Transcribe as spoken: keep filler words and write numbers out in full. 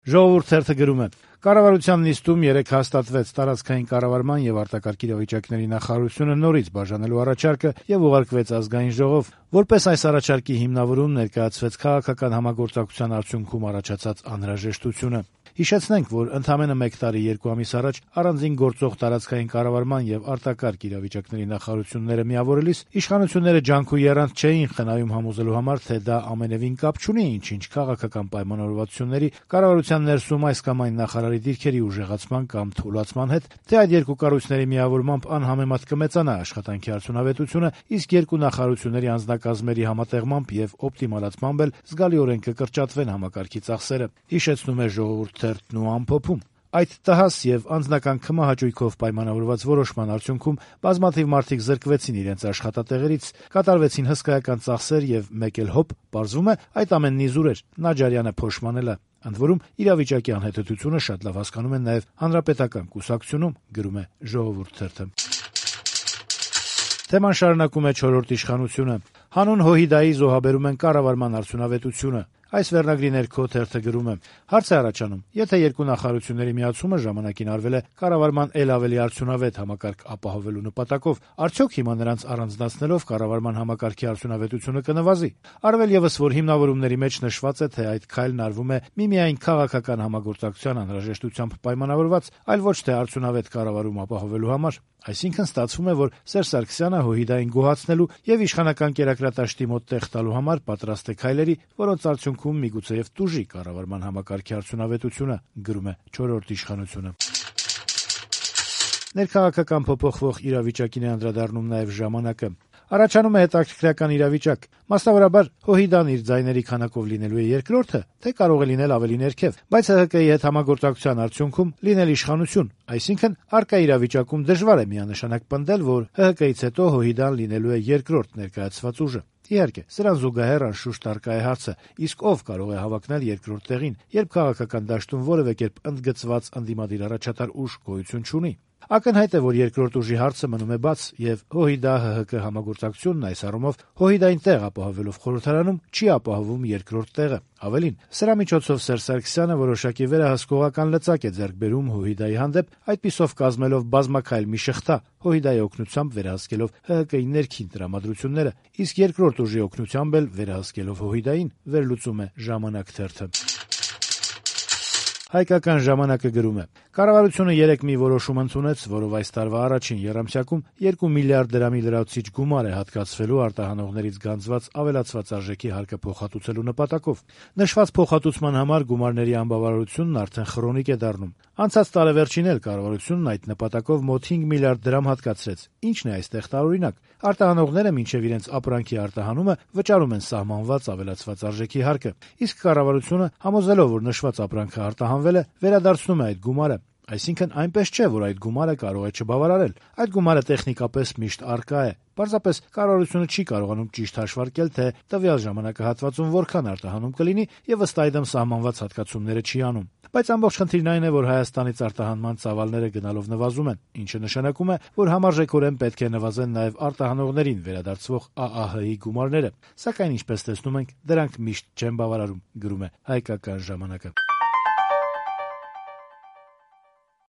Ժողովուրդ թերթը գրում է. Կառավարության նիստում երեկ հաստատվեց տարածքային կառավարման եւ արտակարգ իրավիճակների նախարարությունը նորից բաժանելու առաջարկը եւ ուղարկվեց ազգային ժողով։ Որպես այս առաջարկի հիմնավորում ներկայացվեց քաղաքական համագործակցության արդյունքում առաջացած անհրաժեշտությունը։ Հիշեցնենք, որ ընդամենը մեկ տարի երկու ամիս առաջ առանձին գործող տարածքային կառավարման եւ արտակարգ իրավիճակների նախարարությունները միավորելիս իշխանությունները ջանք ու եռանդ չէին խնայում համոզելու համար, թե դա ամենևին կապ չունի ինչ-ինչ քաղաքական պայմանավորվածությունների, կառավարության ներսում այս կամ այն նախարարի դիրքերի ուժեղացման կամ թուլացման հետ, թե այդ երկու կառույցների միավորմամբ անհամեմատ կմեծանա աշխատանքի արդյունավետությունը, իսկ երկու նախարարությունների անձնակազմերի համատեղմամբ եւ օպտիմալացմամբ էլ զգալիորեն կկրճատվեն համակարգի ծախսերը։ Հիշեցնում է ժողովուրդ թերթն ու ամփոփում. Այդ տհաս եւ անձնական քմահաճույքով պայմանավորված որոշման արդյունքում բազմաթիվ մարդիկ զրկվեցին իրենց աշխատատեղերից, կատարվեցին հսկայական ծախսեր եւ մեկ էլ հոպ, պարզվում է, այդ ամենն իզուր էր, Նաջարյանը փոշմանել է։ Ընդ որում իրավիճակի անհետեցությունը շատ լավ հասկանում են նաեւ հանրապետական կուսակցությունում, գրում է Ժողովուրդ թերթը։ Թեման շարունակում է չորրորդ իշխանությունը։ Հանուն ՀՅԴ-ի զոհաբերում են կառավարման արդյունավետությունը։ Այս վերնագրի ներքո թերթը գրում է. հարց է առաջանում, եթե երկու նախարարությունների միացումը ժամանակին արվել է կառավարման ել ավելի արդյունավետ համակարգ ապահովելու նպատակով, արդյոք հիմա նրանց առանձնացնելով կառավարման համակարգի արդյունավետությունը կնվազի։ Արվել եւս, որ հիմնավորումների մեջ նշված է, թե այդ քայլն արվում է միմիայն քաղաքական համագործակցության անհրաժեշտությամբ պայմանավորված, այլ ոչ թե արդյունավետ կառավարում ապահովելու համար։ Այսինքն ստացվում է, որ Սերժ Սարգսյանը ՀՅԴ-ին գոհացնելու եւ իշխանական կերակրատաշտի մոտ տեղ տալու համար պատրաստ է քայլերի, որոնց արդյունքում միգուցեև տուժի կառավարման համակարգի արդյունավետությունը, գրում է չորրորդ իշխանությունը։ Ներքաղաքական փոփոխվող իրավիճակին է անդրադառնում նաեւ ժամանակը։ Առաջանում է հետաքրքրական իրավիճակ։ Մասնավորաբար, ՀՅԴ-ն իր ձայների քանակով լինելու է երկրորդը, թե կարող է լինել ավելի ներքև, բայց ՀՀԿ-ի հետ համագործակցության արդյունքում լինել իշխանություն, այսինքն առկա իրավիճակում դժվար է միանշանակ պնդել, որ ՀՀԿ-ից հետո ՀՅԴ-ն լինելու է երկրորդ ներկայացված ուժը։ Իհարկե, սրան զուգահեռ անշուշտ առկա է հարցը, իսկ ով կարող է հավակնել երկրորդ տեղին, երբ քաղաքական դաշտում որևէ կերպ ընդգծված ընդդիմադիր առաջատար ուժ գոյություն չունի։ Ակնհայտ է, որ երկրորդ ուժի հարցը մնում է բաց, եւ ՀՅԴ-ՀՀԿ համագործակցությունն այս առումով ՀՅԴ-ին տեղ ապահովելով խորհրդարանում չի ապահովում երկրորդ տեղը։ Ավելին, սրա միջոցով Սերժ Սարգսյանը որոշակի վերահսկողական լծակ է ձեռք բերում ՀՅԴ-ի հանդեպ, այդպիսով կազմելով բազմաքայլ մի շղթա, ՀՅԴ-ի օգնությամբ վերահսկելով ՀՀԿ-ի ներքին տրամադրությունները, իսկ երկրորդ ուժի օգնությամբ էլ վերահսկելով ՀՅԴ-ին, վերլուծում է Ժամանակ թերթը։ Հայկական ժամանակը գրում է. Կառավարությունը երեկ մի որոշում ընդունեց, որով այս տարվա առաջին եռամսյակում երկու միլիարդ դրամի լրացուցիչ գումար է հատկացվելու արտահանողներից գանձված ավելացված արժեքի հարկը փոխհատուցելու նպատակով։ Նշված փոխհատուցման համար գումարների անբավարարությունն արդեն խրոնիկ է դառնում։ Անցած տարեվերջին էլ կառավարությունն այդ նպատակով մոտ հինգ միլիարդ դրամ հատկացրեց։ Ինչն է այստեղ տարօրինակ։ Արտահանողները մինչև իրենց ապրանքի արտահանումը վճարում են սահմանված ավելացված արժեքի հարկը, իսկ կառավարությունը համոզելով, որ նշված ապրանքը արտահանվել է, վերադարձնում է այդ գումարը։ Այսինքն այնպես չէ, որ այդ գումարը կարող է չբավարարել։ Այդ գումարը տեխնիկապես միշտ առկա է։ Պարզապես կառավարությունը չի կարողանում ճիշտ հաշվարկել, թե տվյալ ժամանակահատվածում որքան արտահանում կլինի եւ ըստ այդմ սահմանված հատկացումները չի անում։ Բայց ամբողջ խնդիրն այն է, որ Հայաստանից արտահանման ծավալները գնալով նվազում են, ինչը նշանակում է, որ համարժեքորեն պետք է նվազեն նաեւ արտահանողներին վերադարձվող ԱԱՀ-ի գումարները։ Սակայն ինչպես տեսնում ենք, դրանք միշտ չեն բավարարում, գրում է Հայկական ժամանակը։